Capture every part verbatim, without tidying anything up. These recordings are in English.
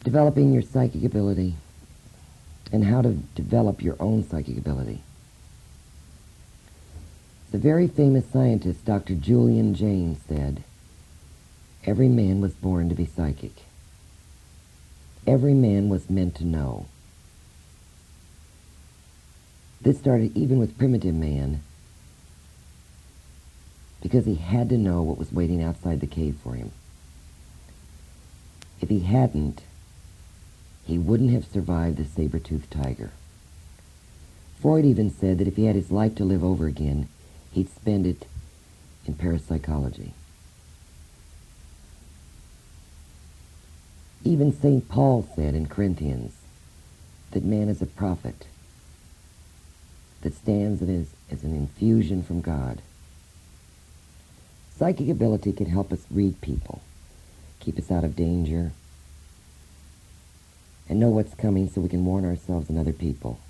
developing your psychic ability and how to develop your own psychic ability. The very famous scientist, Doctor Julian Jaynes, said, "Every man was born to be psychic. Every man was meant to know." This started even with primitive man, because he had to know what was waiting outside the cave for him. If he hadn't, he wouldn't have survived the saber-toothed tiger. Freud even said that if he had his life to live over again, he'd spend it in parapsychology. Even Saint Paul said in Corinthians that man is a prophet that stands as, as an infusion from God. Psychic ability can help us read people, keep us out of danger, and know what's coming so we can warn ourselves and other people.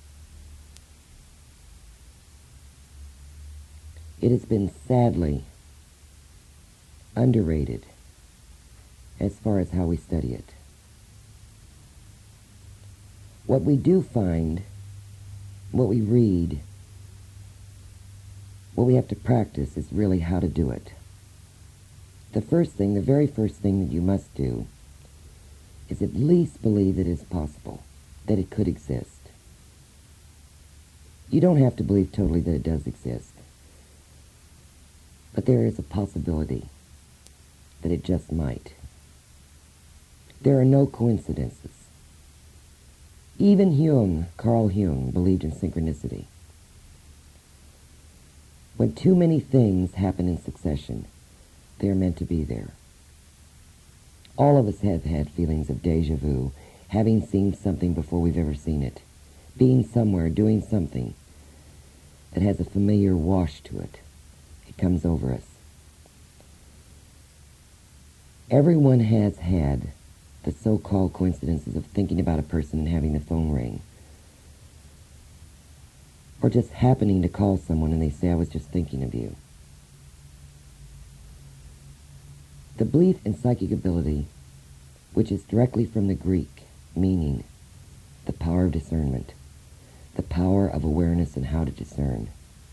It has been sadly underrated as far as how we study it. What we do find, what we read, what we have to practice is really how to do it. The first thing, the very first thing that you must do is at least believe that it is possible, that it could exist. You don't have to believe totally that it does exist, but there is a possibility that it just might. There are no coincidences. Even Jung, Carl Jung, believed in synchronicity. When too many things happen in succession, they are meant to be there. All of us have had feelings of déjà vu, having seen something before we've ever seen it, being somewhere, doing something that has a familiar wash to it. It comes over us. Everyone has had the so-called coincidences of thinking about a person and having the phone ring, or just happening to call someone and they say, "I was just thinking of you." The belief in psychic ability, which is directly from the Greek, meaning the power of discernment, the power of awareness and how to discern.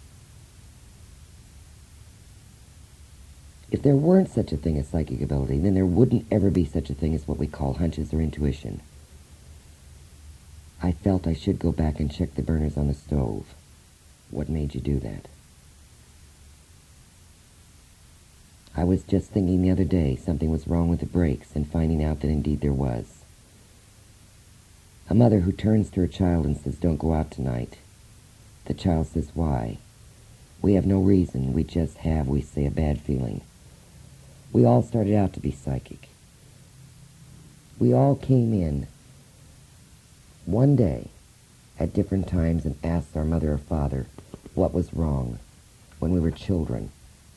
If there weren't such a thing as psychic ability, then there wouldn't ever be such a thing as what we call hunches or intuition. I felt I should go back and check the burners on the stove. What made you do that? I was just thinking the other day something was wrong with the brakes, and finding out that indeed there was. A mother who turns to her child and says, "Don't go out tonight." The child says, "Why?" "We have no reason. We just have," we say, "a bad feeling." We all started out to be psychic. We all came in one day at different times and asked our mother or father what was wrong when we were children,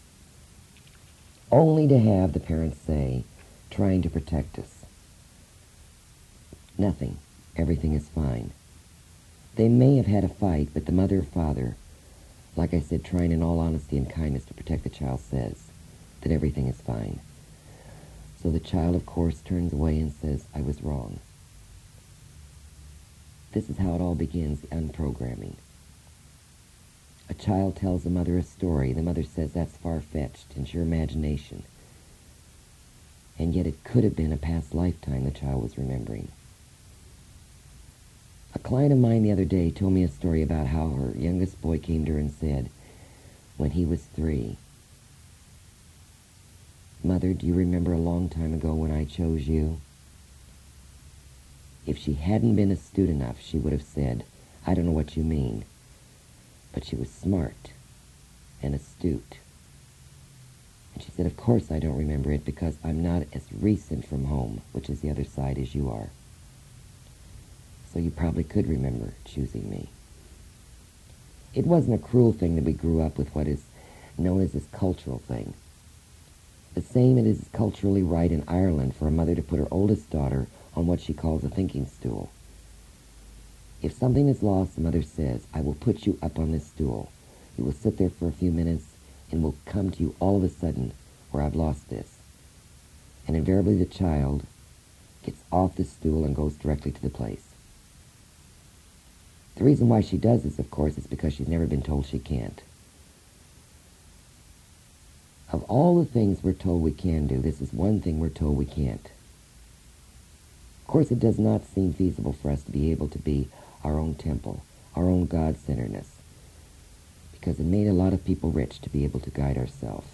only to have the parents say, trying to protect us, "Nothing. Everything is fine." They may have had a fight, but the mother or father, like I said, trying in all honesty and kindness to protect the child, says that everything is fine. So the child, of course, turns away and says, "I was wrong." This is how it all begins, the unprogramming. A child tells the mother a story. The mother says, "That's far-fetched, it's your imagination." And yet it could have been a past lifetime the child was remembering. A client of mine the other day told me a story about how her youngest boy came to her and said, when he was three, "Mother, do you remember a long time ago when I chose you?" If she hadn't been astute enough, she would have said, "I don't know what you mean." But she was smart and astute. And she said, "Of course I don't remember it, because I'm not as recent from home," which is the other side, as you are. "So you probably could remember choosing me." It wasn't a cruel thing that we grew up with what is known as this cultural thing. The same it is culturally right in Ireland for a mother to put her oldest daughter on what she calls a thinking stool. If something is lost, the mother says, "I will put you up on this stool. You will sit there for a few minutes and will come to you all of a sudden where I've lost this." And invariably the child gets off the stool and goes directly to the place. The reason why she does this, of course, is because she's never been told she can't. Of all the things we're told we can do, this is one thing we're told we can't. Of course, it does not seem feasible for us to be able to be our own temple, our own God-centeredness, because it made a lot of people rich to be able to guide ourselves.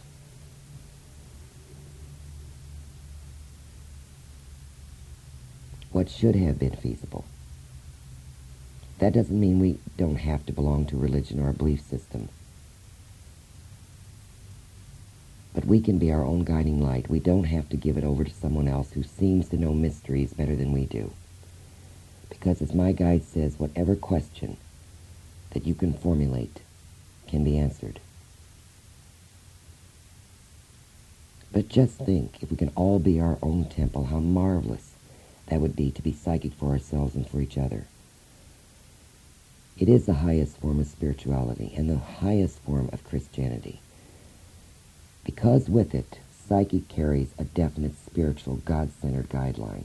What should have been feasible. That doesn't mean we don't have to belong to religion or a belief system. But we can be our own guiding light. We don't have to give it over to someone else who seems to know mysteries better than we do. Because as my guide says, whatever question that you can formulate can be answered. But just think, if we can all be our own temple, how marvelous that would be to be psychic for ourselves and for each other. It is the highest form of spirituality and the highest form of Christianity. Because with it, psychic carries a definite spiritual, God-centered guideline.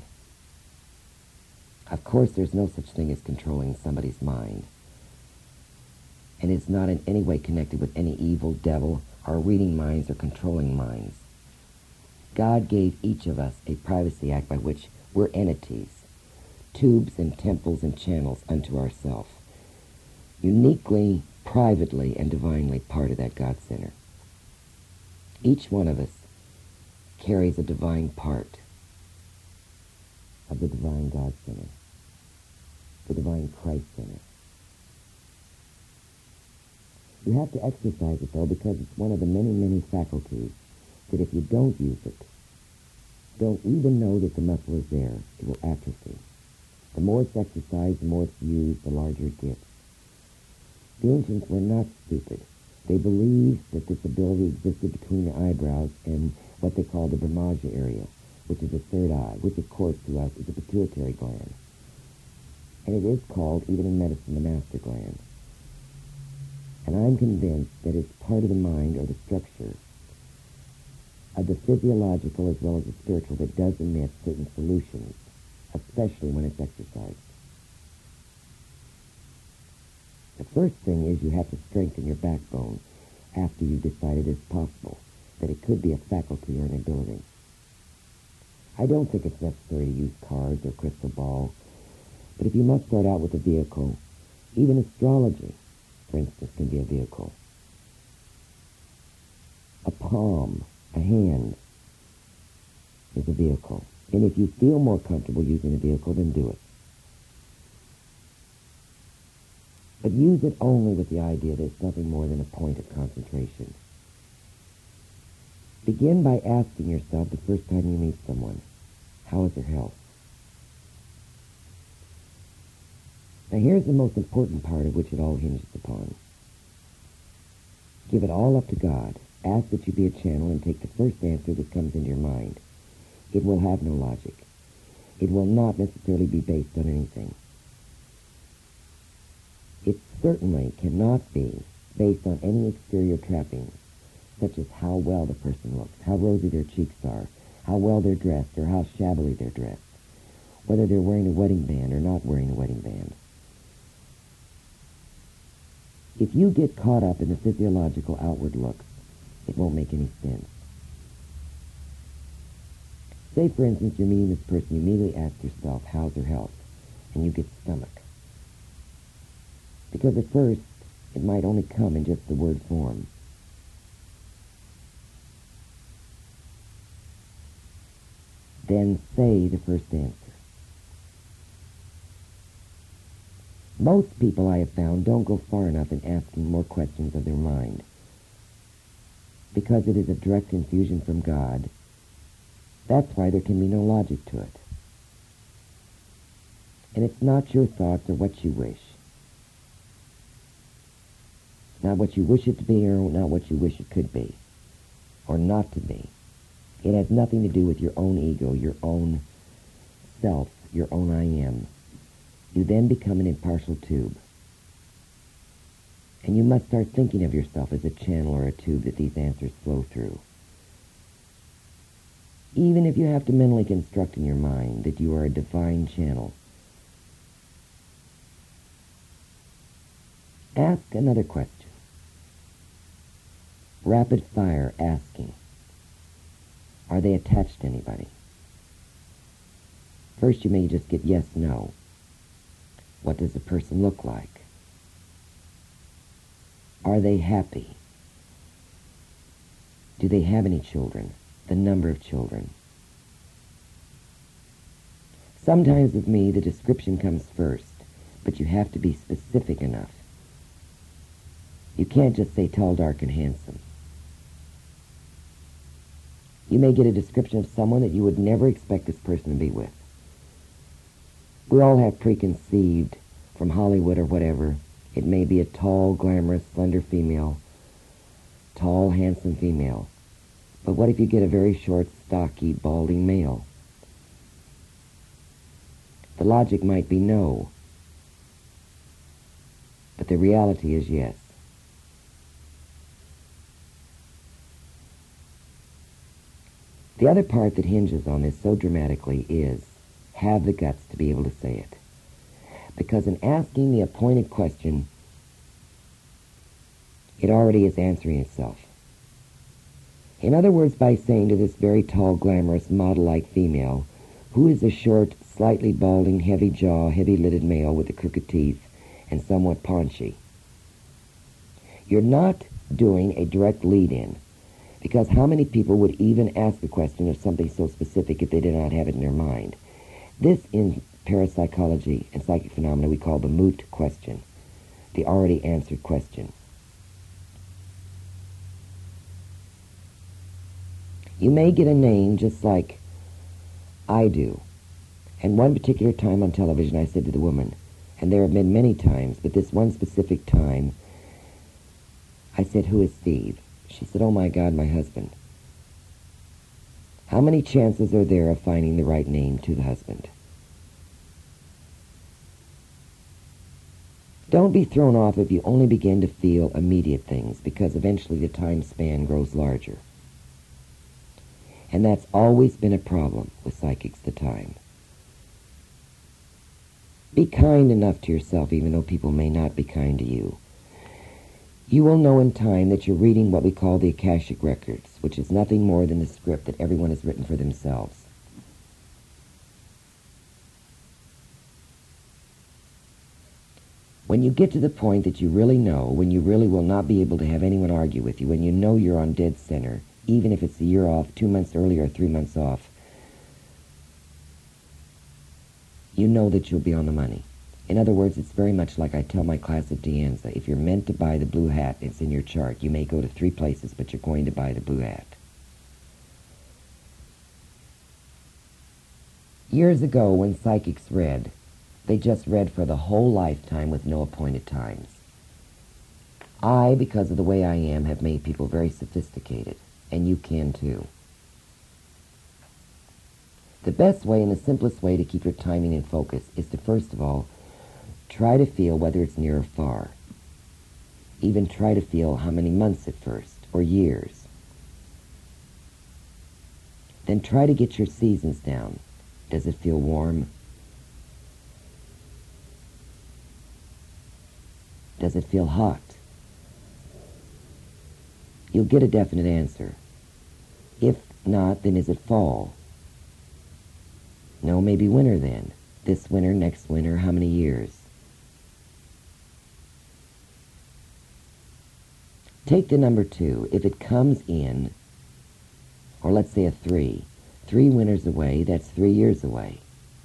Of course, there's no such thing as controlling somebody's mind. And it's not in any way connected with any evil, devil, or reading minds or controlling minds. God gave each of us a privacy act by which we're entities, tubes and temples and channels unto ourselves, uniquely, privately, and divinely part of that God Center. Each one of us carries a divine part of the divine God Center, the divine Christ Center. You have to exercise it, though, because it's one of the many, many faculties that if you don't use it, don't even know that the muscle is there, it will atrophy. The more it's exercised, the more it's used, the larger it gets. The ancients were not stupid. They believed that this ability existed between the eyebrows and what they call the Brahmaja area, which is the third eye, which of course to us is the pituitary gland. And it is called, even in medicine, the master gland. And I'm convinced that it's part of the mind or the structure of the physiological as well as the spiritual that does emit certain solutions, especially when it's exercised. The first thing is you have to strengthen your backbone after you've decided it's possible that it could be a faculty or an ability. I don't think it's necessary to use cards or crystal ball, but if you must start out with a vehicle, even astrology, for instance, can be a vehicle. A palm, a hand, is a vehicle. And if you feel more comfortable using a vehicle, then do it. But use it only with the idea that it's nothing more than a point of concentration. Begin by asking yourself the first time you meet someone, how is their health? Now here's the most important part of which it all hinges upon. Give it all up to God. Ask that you be a channel and take the first answer that comes into your mind. It will have no logic. It will not necessarily be based on anything. It certainly cannot be based on any exterior trappings, such as how well the person looks, how rosy their cheeks are, how well they're dressed, or how shabbily they're dressed, whether they're wearing a wedding band or not wearing a wedding band. If you get caught up in the physiological outward looks, it won't make any sense. Say, for instance, you're meeting this person, you immediately ask yourself, how's their health? And you get stomach. Because at first, it might only come in just the word form. Then say the first answer. Most people I have found don't go far enough in asking more questions of their mind. Because it is a direct infusion from God, that's why there can be no logic to it. And it's not your thoughts or what you wish. Not what you wish it to be or not what you wish it could be. Or not to be. It has nothing to do with your own ego, your own self, your own I am. You then become an impartial tube. And you must start thinking of yourself as a channel or a tube that these answers flow through. even if you have to mentally construct in your mind that you are a divine channel. Ask another question. Rapid fire asking. Are they attached to anybody? First you may just get yes, no. What does the person look like? Are they happy? Do they have any children? The number of children. Sometimes with me the description comes first, but you have to be specific enough. You can't just say tall, dark, and handsome. You may get a description of someone that you would never expect this person to be with. We all have preconceived, from Hollywood or whatever, it may be a tall, glamorous, slender female, tall, handsome female. But what if you get a very short, stocky, balding male? The logic might be no, but the reality is yes. The other part that hinges on this so dramatically is have the guts to be able to say it. Because in asking the appointed question, it already is answering itself. In other words, by saying to this very tall, glamorous, model-like female, who is a short, slightly balding, heavy-jaw, heavy-lidded male with the crooked teeth and somewhat paunchy, you're not doing a direct lead-in, because how many people would even ask the question of something so specific if they did not have it in their mind? This, in parapsychology and psychic phenomena, we call the moot question, the already answered question. You may get a name just like I do. And one particular time on television I said to the woman, and there have been many times, but this one specific time, I said, "Who is Steve?" She said, "Oh my God, my husband." How many chances are there of finding the right name to the husband? Don't be thrown off if you only begin to feel immediate things, because eventually the time span grows larger. And that's always been a problem with psychics, the time. Be kind enough to yourself, even though people may not be kind to you. You will know in time that you're reading what we call the Akashic Records, which is nothing more than the script that everyone has written for themselves. When you get to the point that you really know, when you really will not be able to have anyone argue with you, when you know you're on dead center, even if it's a year off, two months earlier, or three months off, you know that you'll be on the money. In other words, it's very much like I tell my class at De Anza, if you're meant to buy the blue hat, it's in your chart. You may go to three places, but you're going to buy the blue hat. Years ago, when psychics read, they just read for the whole lifetime with no appointed times. I, because of the way I am, have made people very sophisticated, and you can too. The best way and the simplest way to keep your timing in focus is to, first of all, try to feel whether it's near or far. Even try to feel how many months at first, or years. Then try to get your seasons down. Does it feel warm? Does it feel hot? You'll get a definite answer. If not, then is it fall? No, maybe winter then. This winter, next winter, how many years? Take the number two. If it comes in, or let's say a three, three winters away, that's three years away.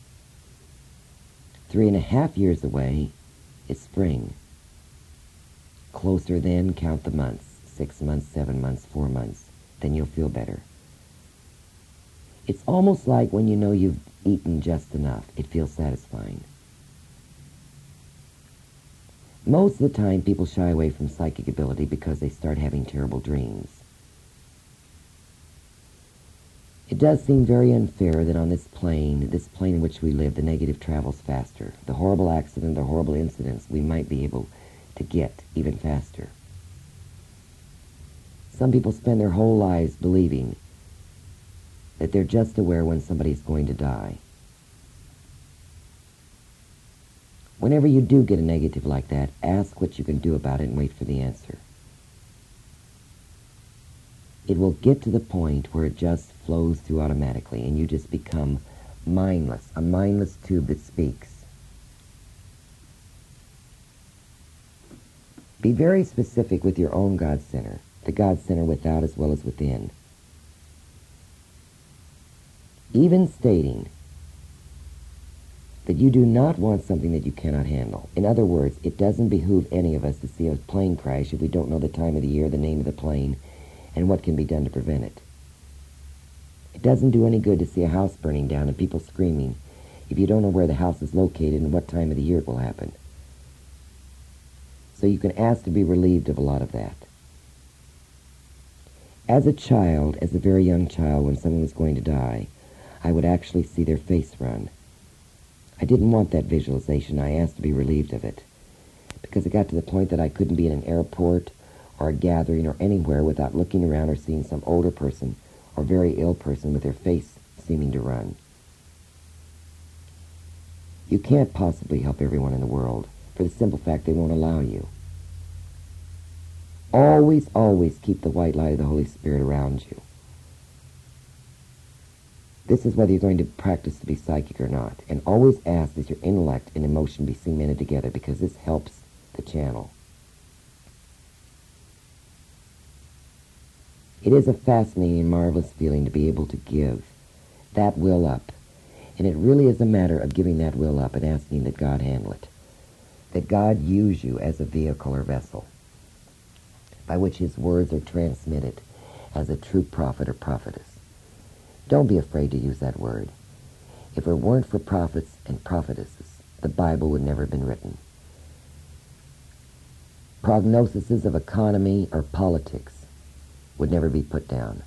Three and a half years away is spring. Closer then, count the months. Six months, seven months, four months. Then you'll feel better. It's almost like when you know you've eaten just enough. It feels satisfying. Most of the time, people shy away from psychic ability because they start having terrible dreams. It does seem very unfair that on this plane, this plane in which we live, the negative travels faster. The horrible accident, the horrible incidents, we might be able to get even faster. Some people spend their whole lives believing that they're just aware when somebody's going to die. Whenever you do get a negative like that, ask what you can do about it and wait for the answer. It will get to the point where it just flows through automatically and you just become mindless, a mindless tube that speaks. Be very specific with your own God Center, the God Center without as well as within. Even stating that you do not want something that you cannot handle. In other words, it doesn't behoove any of us to see a plane crash if we don't know the time of the year, the name of the plane, and what can be done to prevent it. It doesn't do any good to see a house burning down and people screaming if you don't know where the house is located and what time of the year it will happen. So you can ask to be relieved of a lot of that. As a child, as a very young child, when someone was going to die, I would actually see their face run. I didn't want that visualization. I asked to be relieved of it, because it got to the point that I couldn't be in an airport or a gathering or anywhere without looking around or seeing some older person or very ill person with their face seeming to run. You can't possibly help everyone in the world for the simple fact they won't allow you. Always, always keep the white light of the Holy Spirit around you. This is whether you're going to practice to be psychic or not. And always ask that your intellect and emotion be cemented together, because this helps the channel. It is a fascinating and marvelous feeling to be able to give that will up. And it really is a matter of giving that will up and asking that God handle it. That God use you as a vehicle or vessel by which his words are transmitted as a true prophet or prophetess. Don't be afraid to use that word. If it weren't for prophets and prophetesses, the Bible would never have been written. Prognoses of economy or politics would never be put down.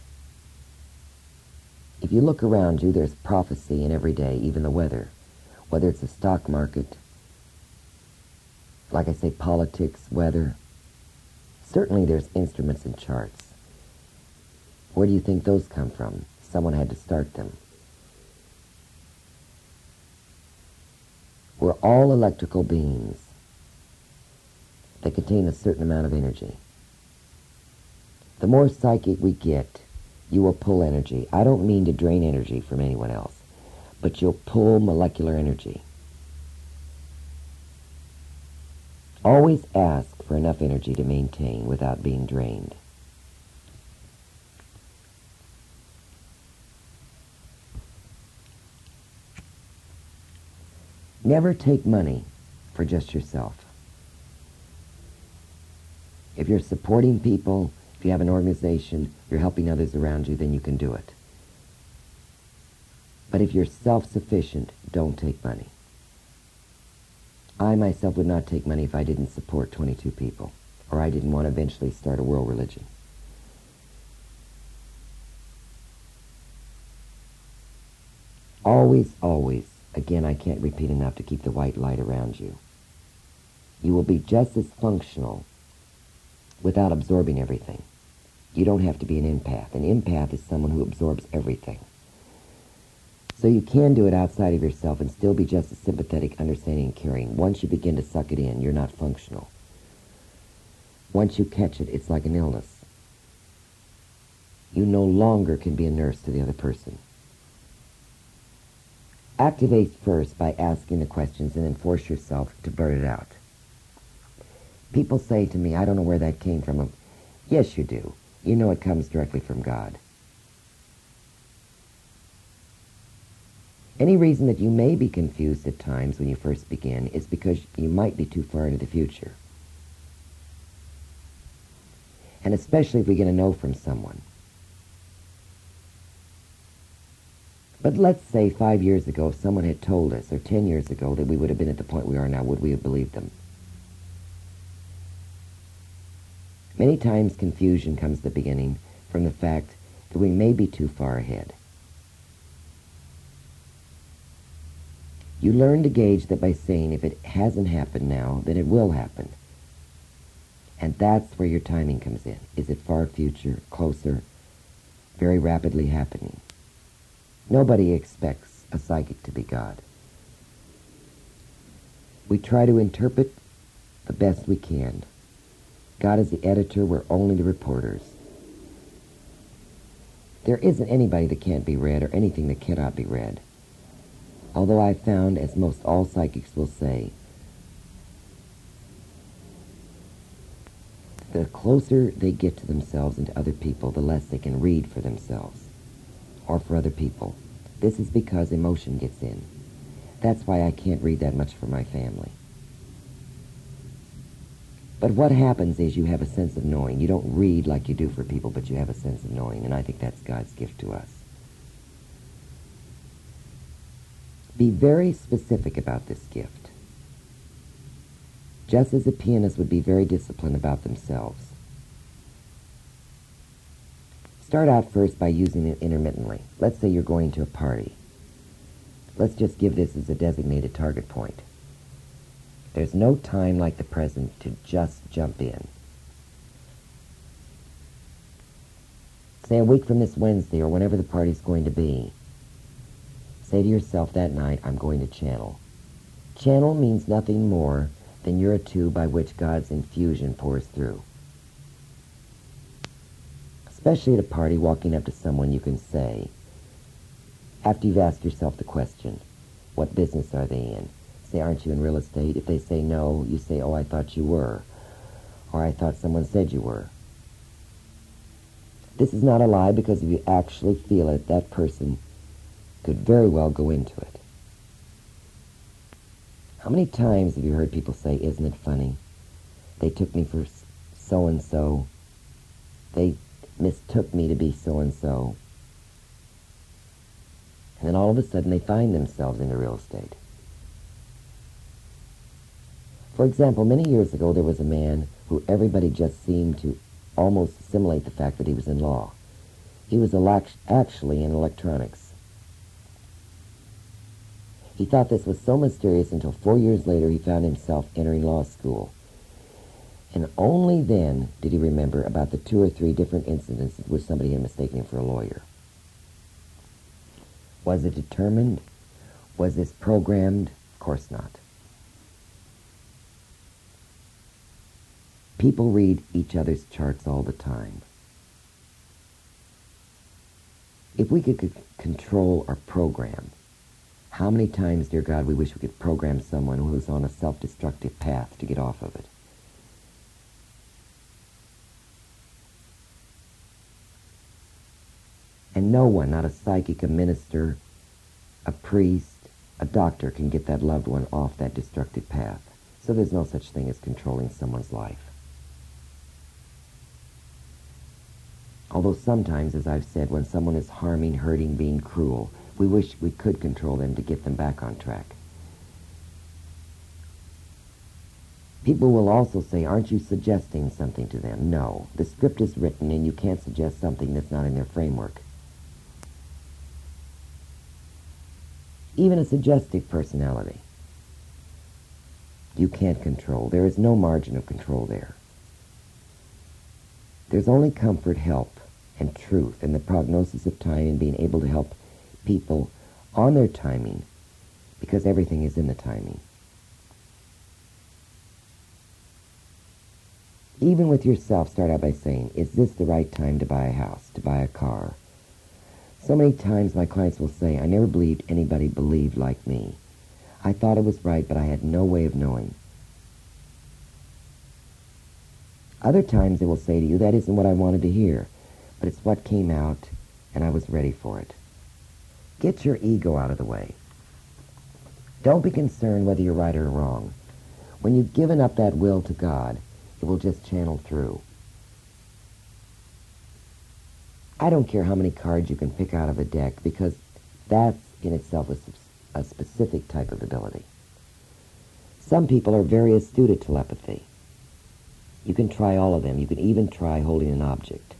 If you look around you, there's prophecy in every day, even the weather. Whether it's the stock market, like I say, politics, weather. Certainly there's instruments and charts. Where do you think those come from? Someone had to start them. We're all electrical beings that contain a certain amount of energy. The more psychic we get, you will pull energy. I don't mean to drain energy from anyone else, but you'll pull molecular energy. Always ask for enough energy to maintain without being drained. Never take money for just yourself. If you're supporting people, if you have an organization, you're helping others around you, then you can do it. But if you're self-sufficient, don't take money. I myself would not take money if I didn't support twenty-two people, or I didn't want to eventually start a world religion. Always, always, again, I can't repeat enough to keep the white light around you. You will be just as functional without absorbing everything. You don't have to be an empath. An empath is someone who absorbs everything. So you can do it outside of yourself and still be just as sympathetic, understanding, and caring. Once you begin to suck it in, you're not functional. Once you catch it, it's like an illness. You no longer can be a nurse to the other person. Activate first by asking the questions and then force yourself to blurt it out. People say to me, I don't know where that came from. Yes, you do. You know it comes directly from God. Any reason that you may be confused at times when you first begin is because you might be too far into the future. And especially if we get a no from someone. But let's say five years ago, if someone had told us, or ten years ago, that we would have been at the point we are now, would we have believed them? Many times confusion comes at the beginning from the fact that we may be too far ahead. You learn to gauge that by saying, if it hasn't happened now, then it will happen. And that's where your timing comes in. Is it far future, closer, very rapidly happening? Nobody expects a psychic to be God. We try to interpret the best we can. God is the editor, we're only the reporters. There isn't anybody that can't be read or anything that cannot be read. Although I've found, as most all psychics will say, the closer they get to themselves and to other people, the less they can read for themselves or for other people. This is because emotion gets in. That's why I can't read that much for my family. But what happens is you have a sense of knowing. You don't read like you do for people, but you have a sense of knowing, and I think that's God's gift to us. Be very specific about this gift. Just as a pianist would be very disciplined about themselves. Start out first by using it intermittently. Let's say you're going to a party. Let's just give this as a designated target point. There's no time like the present to just jump in. Say a week from this Wednesday or whenever the party's going to be, say to yourself that night, I'm going to channel. Channel means nothing more than you're a tube by which God's infusion pours through. Especially at a party, walking up to someone, you can say, after you've asked yourself the question, what business are they in? Say, aren't you in real estate? If they say no, you say, oh, I thought you were. Or I thought someone said you were. This is not a lie, because if you actually feel it, that person could very well go into it. How many times have you heard people say, isn't it funny? They took me for so-and-so. They mistook me to be so-and-so. And then all of a sudden they find themselves into real estate. For example, many years ago there was a man who everybody just seemed to almost assimilate the fact that he was in law. He was actually in electronics. He thought this was so mysterious until four years later he found himself entering law school. And only then did he remember about the two or three different incidents in which somebody had mistaken him for a lawyer. Was it determined? Was this programmed? Of course not. People read each other's charts all the time. If we could c- control our program, how many times, dear God, we wish we could program someone who is on a self-destructive path to get off of it. And no one, not a psychic, a minister, a priest, a doctor, can get that loved one off that destructive path. So there's no such thing as controlling someone's life. Although sometimes, as I've said, when someone is harming, hurting, being cruel, we wish we could control them to get them back on track. People will also say, aren't you suggesting something to them? No. The script is written and you can't suggest something that's not in their framework. Even a suggestive personality, you can't control. There is no margin of control there. There's only comfort, help, and truth, and the prognosis of time and being able to help people on their timing, because everything is in the timing. Even with yourself, start out by saying, is this the right time to buy a house, to buy a car? So many times my clients will say, I never believed anybody believed like me. I thought it was right, but I had no way of knowing. Other times they will say to you, that isn't what I wanted to hear, but it's what came out, and I was ready for it. Get your ego out of the way. Don't be concerned whether you're right or wrong. When you've given up that will to God, it will just channel through. I don't care how many cards you can pick out of a deck, because that's in itself a, a specific type of ability. Some people are very astute at telepathy. You can try all of them. You can even try holding an object.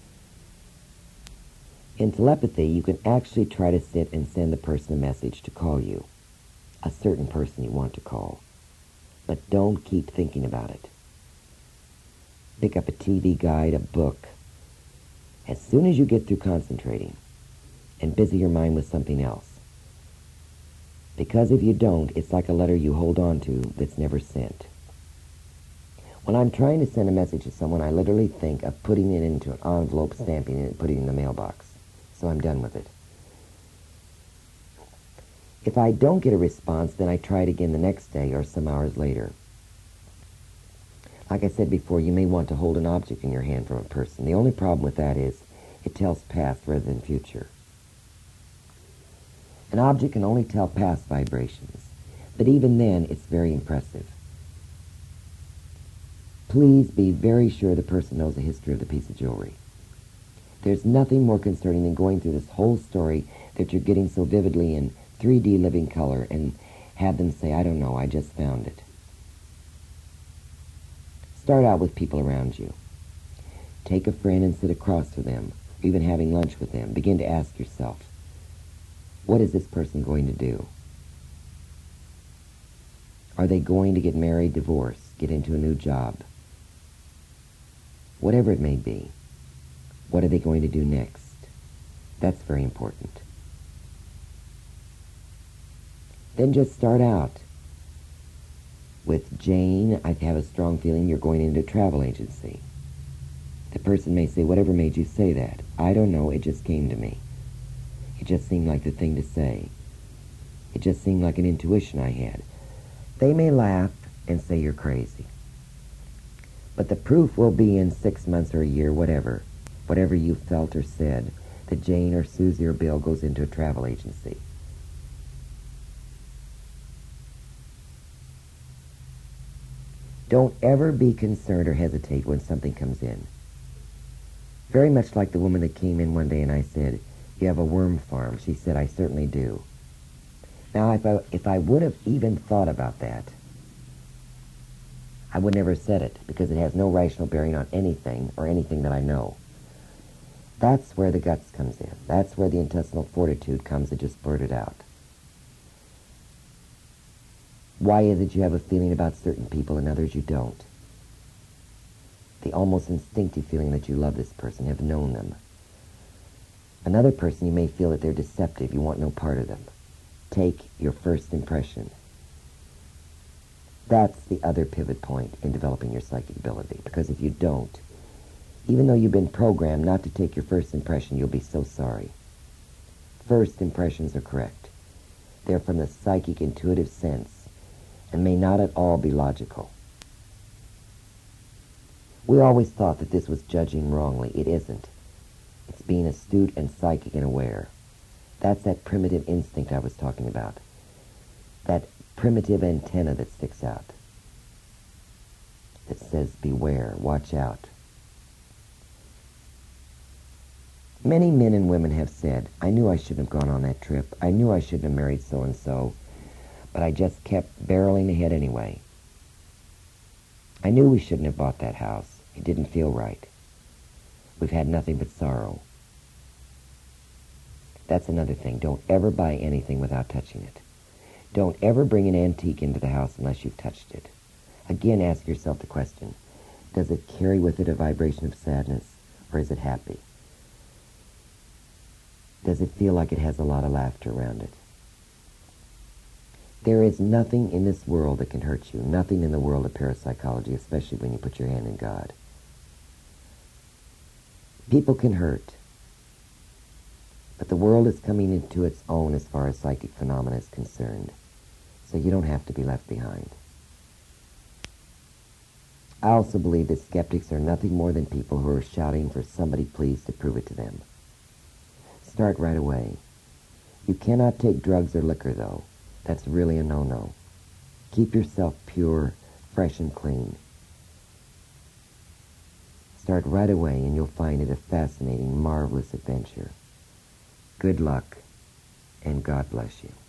In telepathy, you can actually try to sit and send the person a message to call you, a certain person you want to call. But don't keep thinking about it. Pick up a T V guide, a book. As soon as you get through concentrating, and busy your mind with something else. Because if you don't, it's like a letter you hold on to that's never sent. When I'm trying to send a message to someone, I literally think of putting it into an envelope, stamping it, and putting it in the mailbox. So I'm done with it. If I don't get a response, then I try it again the next day or some hours later. Like I said before, you may want to hold an object in your hand from a person. The only problem with that is it tells past rather than future. An object can only tell past vibrations, but even then, it's very impressive. Please be very sure the person knows the history of the piece of jewelry. There's nothing more concerning than going through this whole story that you're getting so vividly in three D living color and have them say, I don't know, I just found it. Start out with people around you. Take a friend and sit across from them, or even having lunch with them. Begin to ask yourself, what is this person going to do? Are they going to get married, divorce, get into a new job? Whatever it may be, what are they going to do next? That's very important. Then just start out. With Jane, I have a strong feeling you're going into a travel agency. The person may say, whatever made you say that? I don't know, it just came to me. It just seemed like the thing to say. It just seemed like an intuition I had. They may laugh and say you're crazy. But the proof will be in six months or a year, whatever, whatever you felt or said, that Jane or Susie or Bill goes into a travel agency. Don't ever be concerned or hesitate when something comes in. Very much like the woman that came in one day and I said, you have a worm farm. She said, I certainly do. Now, if I, if I would have even thought about that, I would never have said it, because it has no rational bearing on anything or anything that I know. That's where the guts comes in. That's where the intestinal fortitude comes to just blurt it out. Why is it you have a feeling about certain people and others you don't? The almost instinctive feeling that you love this person, have known them. Another person, you may feel that they're deceptive, you want no part of them. Take your first impression. That's the other pivot point in developing your psychic ability, because if you don't, even though you've been programmed not to take your first impression, you'll be so sorry. First impressions are correct. They're from the psychic intuitive sense and may not at all be logical. We always thought that this was judging wrongly. It isn't. It's being astute and psychic and aware. That's that primitive instinct I was talking about. That primitive antenna that sticks out. That says, beware, watch out. Many men and women have said, I knew I shouldn't have gone on that trip. I knew I shouldn't have married so-and-so, but I just kept barreling ahead anyway. I knew we shouldn't have bought that house. It didn't feel right. We've had nothing but sorrow. That's another thing. Don't ever buy anything without touching it. Don't ever bring an antique into the house unless you've touched it. Again, ask yourself the question, does it carry with it a vibration of sadness, or is it happy? Does it feel like it has a lot of laughter around it? There is nothing in this world that can hurt you, nothing in the world of parapsychology, especially when you put your hand in God. People can hurt, but the world is coming into its own as far as psychic phenomena is concerned, so you don't have to be left behind. I also believe that skeptics are nothing more than people who are shouting for somebody please to prove it to them. Start right away. You cannot take drugs or liquor, though. That's really a no-no. Keep yourself pure, fresh, and clean. Start right away, and you'll find it a fascinating, marvelous adventure. Good luck, and God bless you.